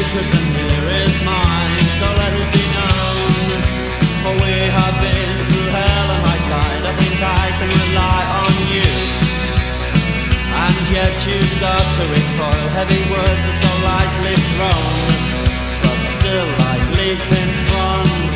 prison here is mine, so let it be known. For we have been through hell and high tide. I think I can rely on you. And yet you start to recoil. Heavy words are so lightly thrown, but still I leap in front.